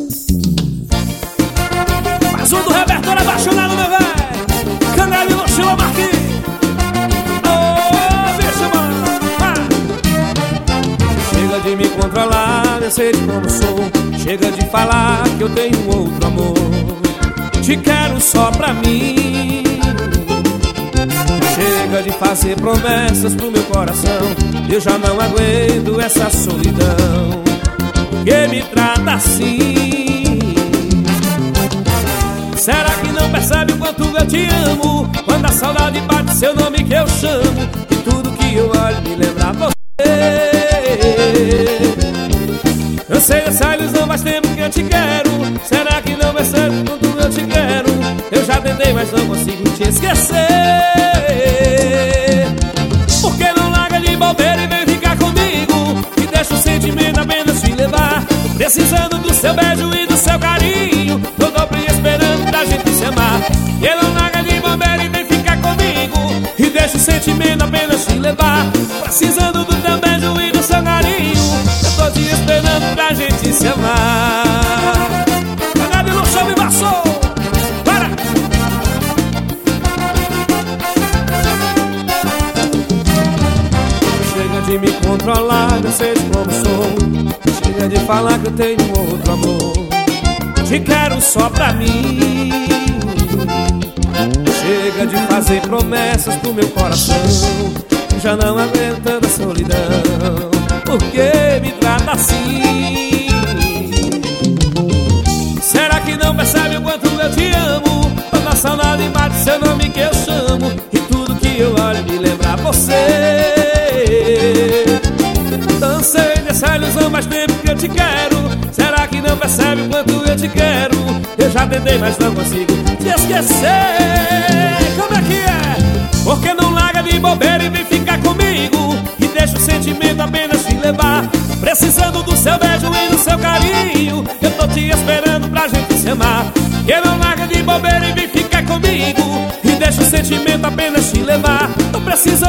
Mais um do repertório apaixonado, meu velho. Canela e Luxila Marquinhos. Ô, bicho, mano. Chega de me controlar, eu sei de como sou. Chega de falar que eu tenho outro amor. Te quero só pra mim. Chega de fazer promessas pro meu coração. Eu já não aguento essa solidão que me trata assim. Será que não percebe o quanto eu te amo? Quando a saudade bate, seu nome que eu chamo, e tudo que eu olho me lembra você. Eu sei dessa ilusão, faz tempo que eu te quero. Será que não percebe o quanto eu te quero? Eu já tentei, mas não consigo te esquecer. Por que não larga de bobeira e vem ficar comigo? E deixa o sentimento apenas te levar. Tô precisando do seu beijo e do seu carinho. Tô dobro esperando pra gente se amar. E não larga de bobeira e vem ficar comigo. E deixa o sentimento apenas te levar. Precisando do teu beijo e do seu carinho. Eu tô te esperando pra gente se amar. Canela e Luxila me passou. Para! Chega de me controlar, eu sei de como sou. Chega de falar que eu tenho outro amor. Te quero só pra mim. Chega de fazer promessas pro meu coração. Já não aguentando a solidão, porque me trata assim. Será que não percebe o quanto eu te amo? Quando a saudade bate, seu nome que eu chamo, e tudo que eu olho me lembra você. Cansei dessa ilusão, faz tempo que eu te quero. Será que não percebe o quanto eu te quero? Eu já tentei, mas não consigo te esquecer. Como é que é? Porque não larga de bobeira e vem ficar comigo. E deixa o sentimento apenas te levar. Precisando do seu beijo e do seu carinho. Eu tô te esperando pra gente se amar. Que não larga de bobeira e vem ficar comigo. E deixa o sentimento apenas te levar. Tô precisando